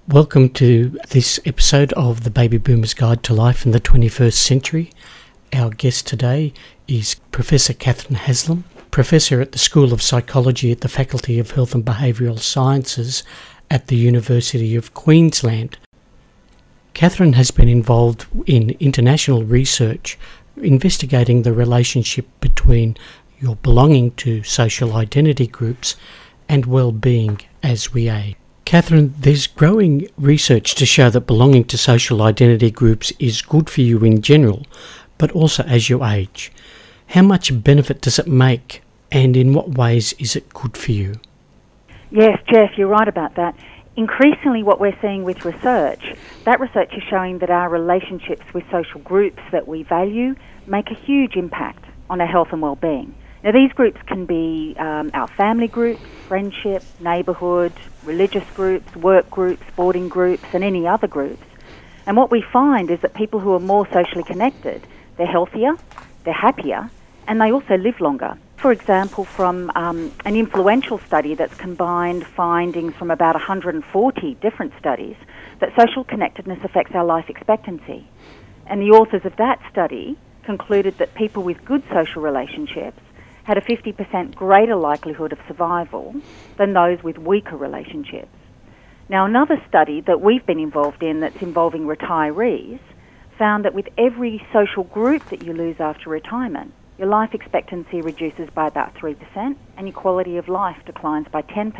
Welcome to this episode of the Baby Boomers Guide to Life in the 21st Century. Our guest today is Professor Catherine Haslam, Professor at the School of Psychology at the Faculty of Health and Behavioural Sciences at the University of Queensland. Catherine has been involved in international research investigating the relationship between your belonging to social identity groups and well-being as we age. Catherine, there's growing research to show that belonging to social identity groups is good for you in general, but also as you age. How much benefit does it make, and in what ways is it good for you? Yes, Jeff, you're right about that. Increasingly what we're seeing with research, that research is showing that our relationships with social groups that we value make a huge impact on our health and well-being. Now, these groups can be our family groups, friendship, neighbourhood, religious groups, work groups, sporting groups, and any other groups. And what we find is that people who are more socially connected, they're healthier, they're happier, and they also live longer. For example, from an influential study that's combined findings from about 140 different studies, that social connectedness affects our life expectancy. And the authors of that study concluded that people with good social relationships had a 50% greater likelihood of survival than those with weaker relationships. Now, another study that we've been involved in that's involving retirees found that with every social group that you lose after retirement, your life expectancy reduces by about 3% and your quality of life declines by 10%.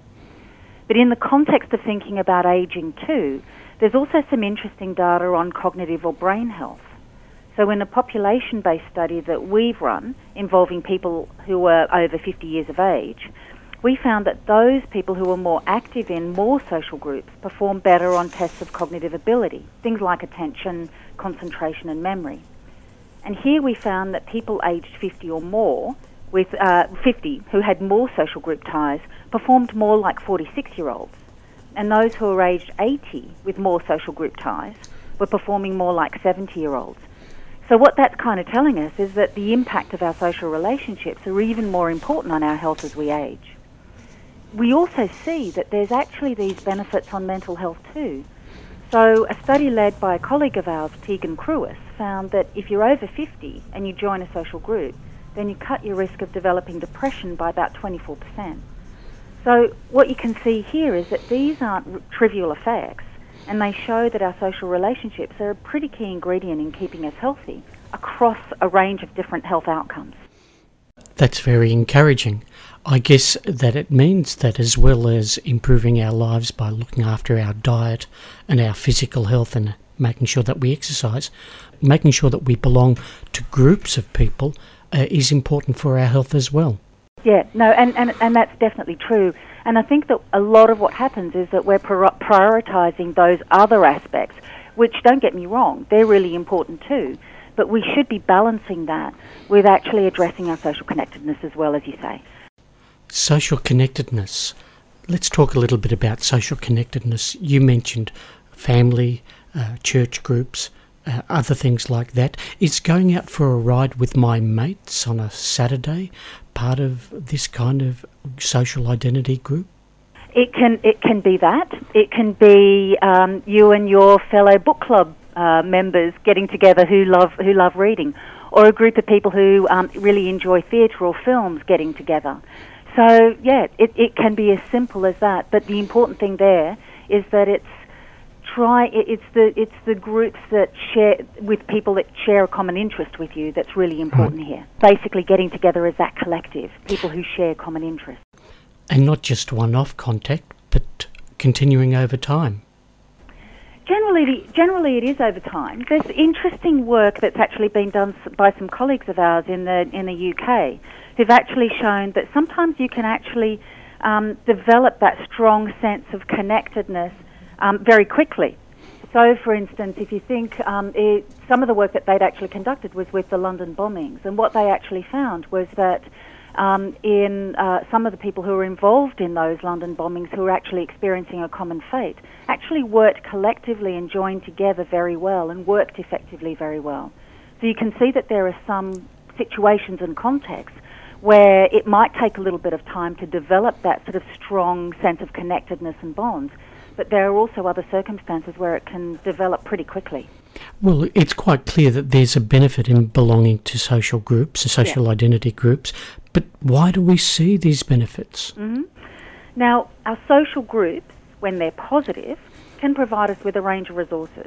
But in the context of thinking about aging too, there's also some interesting data on cognitive or brain health. So in a population-based study that we've run involving people who are over 50 years of age, we found that those people who were more active in more social groups perform better on tests of cognitive ability, things like attention, concentration and memory. And here we found that people aged 50 or more, with 50 who had more social group ties, performed more like 46-year-olds. And those who were aged 80 with more social group ties were performing more like 70-year-olds. So what that's kind of telling us is that the impact of our social relationships are even more important on our health as we age. We also see that there's actually these benefits on mental health too. So a study led by a colleague of ours, Tegan Crewis, found that if you're over 50 and you join a social group, then you cut your risk of developing depression by about 24%. So what you can see here is that these aren't trivial effects, and they show that our social relationships are a pretty key ingredient in keeping us healthy across a range of different health outcomes. That's very encouraging. I guess that it means that as well as improving our lives by looking after our diet and our physical health and making sure that we exercise, making sure that we belong to groups of people is important for our health as well. Yeah, no, and that's definitely true. And I think that a lot of what happens is that we're prioritising those other aspects, which, don't get me wrong, they're really important too. But we should be balancing that with actually addressing our social connectedness as well, as you say. Social connectedness. Let's talk a little bit about social connectedness. You mentioned family, church groups, other things like that. Is going out for a ride with my mates on a Saturday part of this kind of social identity group? It can be that. It can be you and your fellow book club members getting together who love reading, or a group of people who really enjoy theatre or films getting together. So yeah, it can be as simple as that. But the important thing there is that it's the groups that share with people that share a common interest with you that's really important here. Basically getting together as that collective, people who share common interests. And not just one-off contact, but continuing over time. Generally it is over time. There's interesting work that's actually been done by some colleagues of ours in the UK who've actually shown that sometimes you can actually develop that strong sense of connectedness very quickly. So, for instance, if you think some of the work that they'd actually conducted was with the London bombings, and what they actually found was that in some of the people who were involved in those London bombings who were actually experiencing a common fate actually worked collectively and joined together very well and worked effectively very well. So you can see that there are some situations and contexts where it might take a little bit of time to develop that sort of strong sense of connectedness and bonds. but there are also other circumstances where it can develop pretty quickly. Well, it's quite clear that there's a benefit in belonging to social groups, social identity groups, but why do we see these benefits? Mm-hmm. Now, our social groups, when they're positive, can provide us with a range of resources.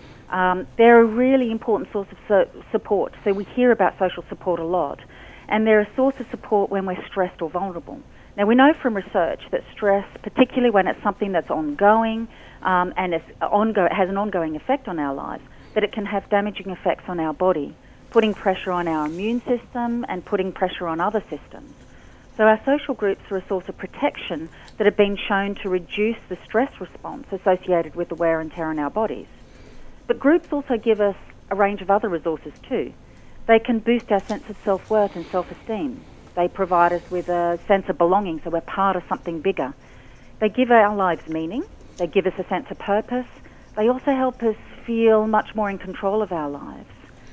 They're a really important source of support, so we hear about social support a lot, and they're a source of support when we're stressed or vulnerable. Now, we know from research that stress, particularly when it's something that's ongoing and it has an ongoing effect on our lives, that it can have damaging effects on our body, putting pressure on our immune system and putting pressure on other systems. So our social groups are a source of protection that have been shown to reduce the stress response associated with the wear and tear on our bodies. But groups also give us a range of other resources too. They can boost our sense of self-worth and self-esteem. They provide us with a sense of belonging, so we're part of something bigger. They give our lives meaning. They give us a sense of purpose. They also help us feel much more in control of our lives.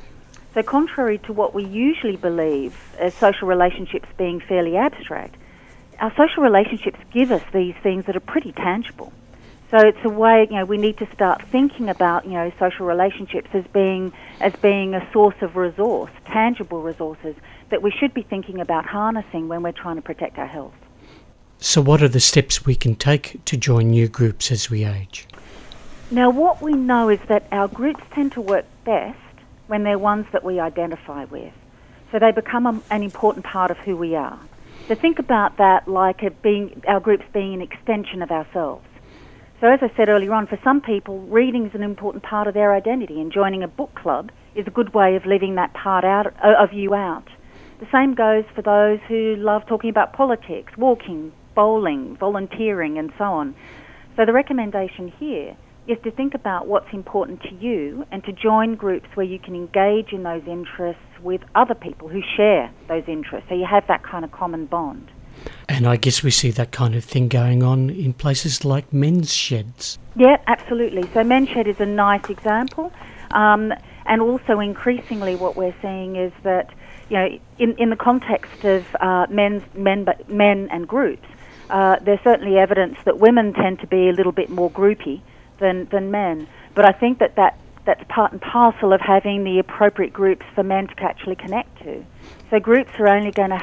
So contrary to what we usually believe as social relationships being fairly abstract, our social relationships give us these things that are pretty tangible. So it's a way, we need to start thinking about, social relationships as being a source of resource, tangible resources that we should be thinking about harnessing when we're trying to protect our health. So what are the steps we can take to join new groups as we age? Now, what we know is that our groups tend to work best when they're ones that we identify with. So they become an important part of who we are. So think about that like our groups being an extension of ourselves. So as I said earlier on, for some people, reading is an important part of their identity, and joining a book club is a good way of living that part of you out. The same goes for those who love talking about politics, walking, bowling, volunteering, and so on. So the recommendation here is to think about what's important to you and to join groups where you can engage in those interests with other people who share those interests, so you have that kind of common bond. And I guess we see that kind of thing going on in places like men's sheds. Yeah, absolutely. So men's shed is a nice example. And also increasingly what we're seeing is that, in the context of men and groups, there's certainly evidence that women tend to be a little bit more groupy than men. But I think that's part and parcel of having the appropriate groups for men to actually connect to. So groups are only going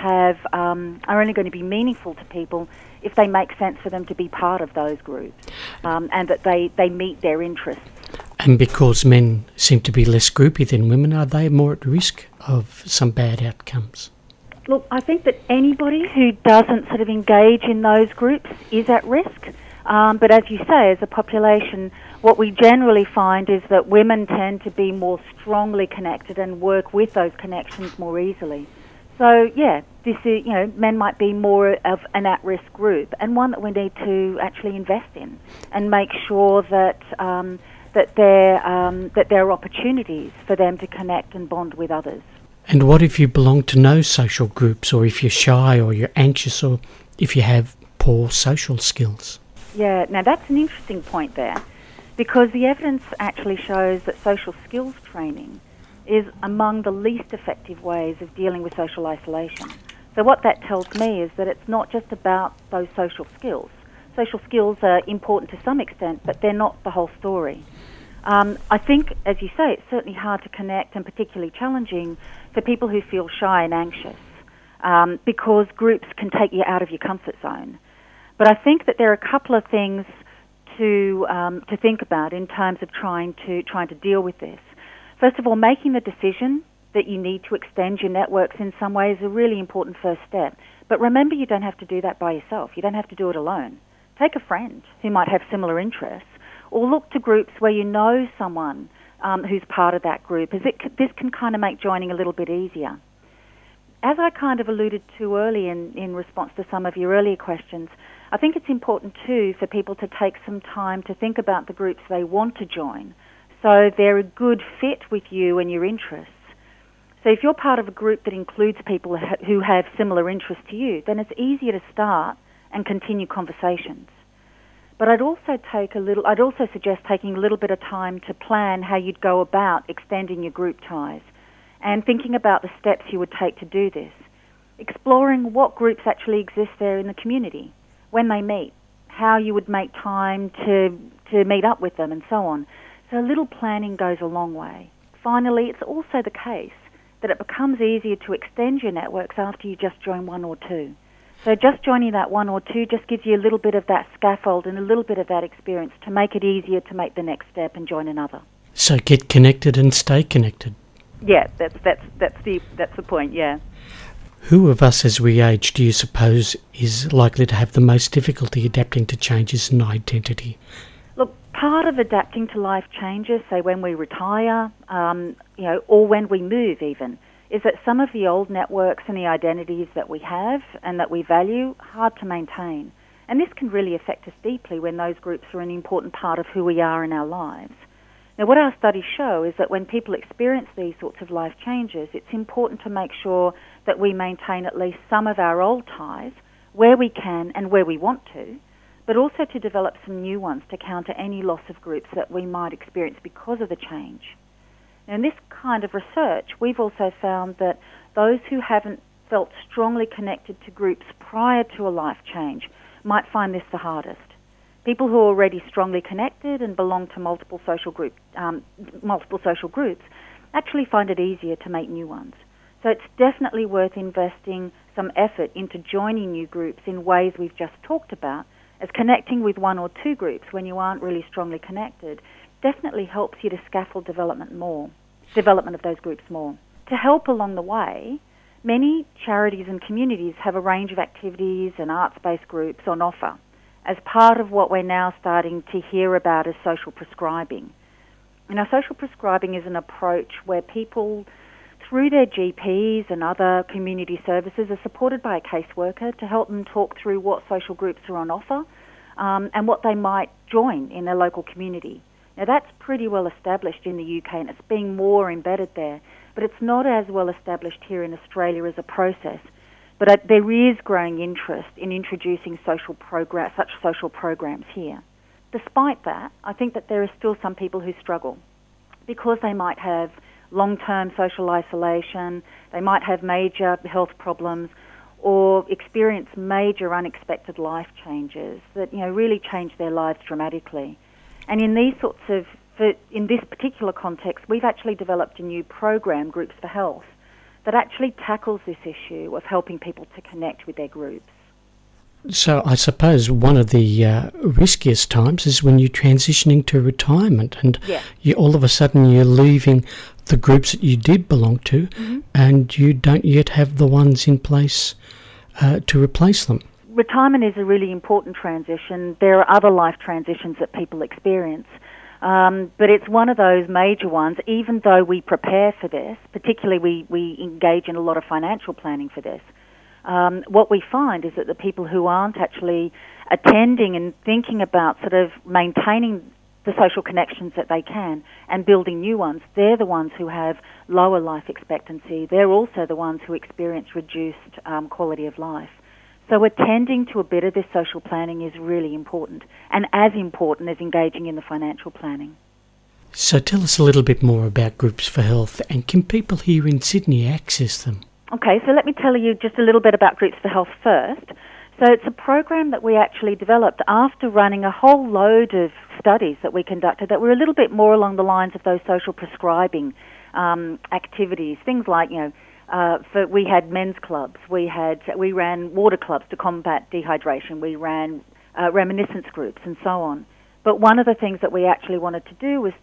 to be meaningful to people if they make sense for them to be part of those groups, and that they meet their interests. And because men seem to be less groupy than women, are they more at risk of some bad outcomes? Look, I think that anybody who doesn't sort of engage in those groups is at risk. But as you say, as a population, what we generally find is that women tend to be more strongly connected and work with those connections more easily. So, this is, men might be more of an at-risk group, and one that we need to actually invest in and make sure that there are opportunities for them to connect and bond with others. And what if you belong to no social groups, or if you're shy, or you're anxious, or if you have poor social skills? Yeah, now that's an interesting point there, because the evidence actually shows that social skills training is among the least effective ways of dealing with social isolation. So what that tells me is that it's not just about those social skills. Social skills are important to some extent, but they're not the whole story. I think, as you say, it's certainly hard to connect and particularly challenging for people who feel shy and anxious, because groups can take you out of your comfort zone. But I think that there are a couple of things to think about in terms of trying to deal with this. First of all, making the decision that you need to extend your networks in some way is a really important first step. But remember, you don't have to do that by yourself. You don't have to do it alone. Take a friend who might have similar interests, or look to groups where you know someone who's part of that group, as this can kind of make joining a little bit easier. As I kind of alluded to early in response to some of your earlier questions, I think it's important too for people to take some time to think about the groups they want to join, so they're a good fit with you and your interests. So if you're part of a group that includes people who have similar interests to you, then it's easier to start and continue conversations. But I'd also suggest taking a little bit of time to plan how you'd go about extending your group ties and thinking about the steps you would take to do this. Exploring what groups actually exist there in the community, when they meet, how you would make time to meet up with them and so on. So a little planning goes a long way. Finally, it's also the case that it becomes easier to extend your networks after you just join one or two. So just joining that one or two just gives you a little bit of that scaffold and a little bit of that experience to make it easier to make the next step and join another. So get connected and stay connected. Yeah, that's the point, yeah. Who of us as we age do you suppose is likely to have the most difficulty adapting to changes in identity? Look, part of adapting to life changes, say when we retire, or when we move even, is that some of the old networks and the identities that we have and that we value are hard to maintain. And this can really affect us deeply when those groups are an important part of who we are in our lives. Now, what our studies show is that when people experience these sorts of life changes, it's important to make sure that we maintain at least some of our old ties where we can and where we want to, but also to develop some new ones to counter any loss of groups that we might experience because of the change. Now, in this kind of research, we've also found that those who haven't felt strongly connected to groups prior to a life change might find this the hardest. People who are already strongly connected and belong to multiple social groups actually find it easier to make new ones. So it's definitely worth investing some effort into joining new groups in ways we've just talked about, as connecting with one or two groups when you aren't really strongly connected definitely helps you to scaffold development of those groups more. To help along the way, many charities and communities have a range of activities and arts-based groups on offer as part of what we're now starting to hear about as social prescribing. Now, social prescribing is an approach where people, through their GPs and other community services, are supported by a caseworker to help them talk through what social groups are on offer and what they might join in their local community. Now, that's pretty well established in the UK and it's being more embedded there, but it's not as well established here in Australia as a process. But there is growing interest in introducing such social programs here. Despite that, I think that there are still some people who struggle because they might have long-term social isolation, they might have major health problems, or experience major unexpected life changes that really change their lives dramatically. And in this particular context, we've actually developed a new program, Groups for Health, that actually tackles this issue of helping people to connect with their groups. So I suppose one of the riskiest times is when you're transitioning to retirement and you all of a sudden you're leaving the groups that you did belong to and you don't yet have the ones in place to replace them. Retirement is a really important transition. There are other life transitions that people experience. But it's one of those major ones, even though we prepare for this, particularly we engage in a lot of financial planning for this. What we find is that the people who aren't actually attending and thinking about sort of maintaining the social connections that they can and building new ones, they're the ones who have lower life expectancy. They're also the ones who experience reduced quality of life. So attending to a bit of this social planning is really important, and as important as engaging in the financial planning. So tell us a little bit more about Groups for Health, and can people here in Sydney access them? Okay, so let me tell you just a little bit about Groups for Health first. So it's a program that we actually developed after running a whole load of studies that we conducted that were a little bit more along the lines of those social prescribing activities, things like, we had men's clubs, we ran water clubs to combat dehydration, we ran reminiscence groups and so on. But one of the things that we actually wanted to do was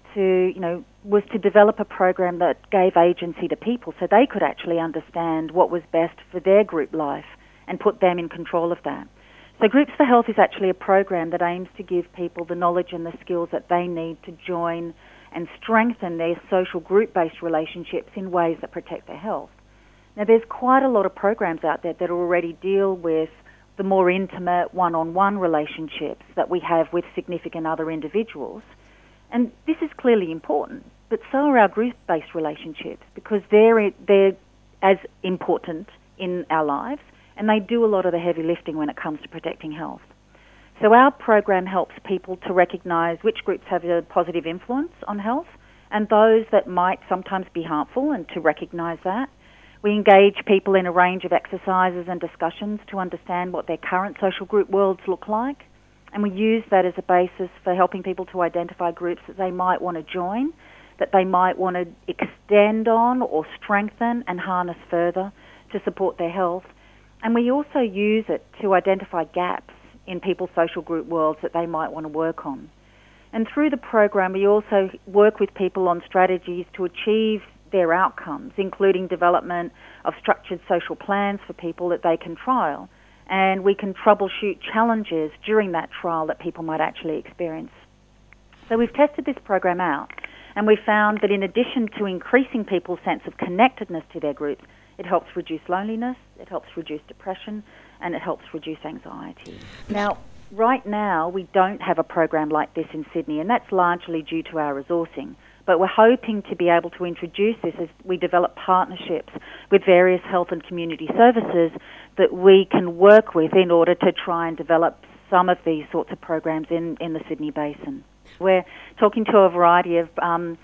to develop a program that gave agency to people so they could actually understand what was best for their group life and put them in control of that. So Groups for Health is actually a program that aims to give people the knowledge and the skills that they need to join and strengthen their social group-based relationships in ways that protect their health. Now, there's quite a lot of programs out there that already deal with the more intimate one-on-one relationships that we have with significant other individuals. And this is clearly important, but so are our group-based relationships because they're as important in our lives and they do a lot of the heavy lifting when it comes to protecting health. So our program helps people to recognise which groups have a positive influence on health and those that might sometimes be harmful, and to recognise that. We engage people in a range of exercises and discussions to understand what their current social group worlds look like And we use that as a basis for helping people to identify groups that they might want to join, that they might want to extend on or strengthen and harness further to support their health. And we also use it to identify gaps in people's social group worlds that they might want to work on. And through the program, we also work with people on strategies to achieve their outcomes, including development of structured social plans for people that they can trial. And we can troubleshoot challenges during that trial that people might actually experience. So we've tested this program out, and we found that in addition to increasing people's sense of connectedness to their groups, it helps reduce loneliness, it helps reduce depression, and it helps reduce anxiety. Now, right now, we don't have a program like this in Sydney, and that's largely due to our resourcing. But we're hoping to be able to introduce this as we develop partnerships with various health and community services that we can work with in order to try and develop some of these sorts of programs in the Sydney Basin. We're talking to a variety of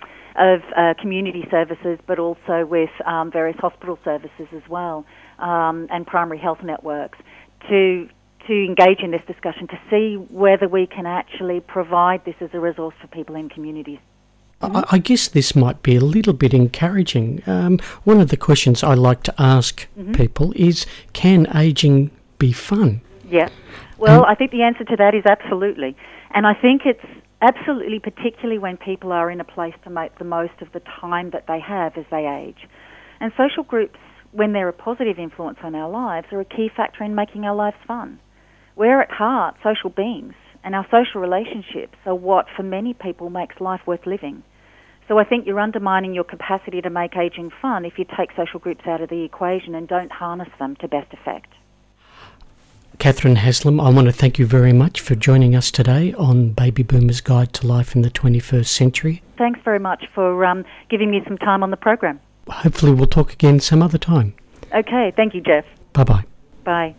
community services, but also with various hospital services as well, and primary health networks to engage in this discussion to see whether we can actually provide this as a resource for people in communities. I guess this might be a little bit encouraging. One of the questions I like to ask people is, can ageing be fun? Yeah. Well, I think the answer to that is absolutely. And I think it's absolutely, particularly when people are in a place to make the most of the time that they have as they age. And social groups, when they're a positive influence on our lives, are a key factor in making our lives fun. We're at heart social beings, and our social relationships are what, for many people, makes life worth living. So I think you're undermining your capacity to make ageing fun if you take social groups out of the equation and don't harness them to best effect. Catherine Haslam, I want to thank you very much for joining us today on Baby Boomers Guide to Life in the 21st Century. Thanks very much for giving me some time on the program. Hopefully we'll talk again some other time. Okay, thank you, Jeff. Bye-bye. Bye.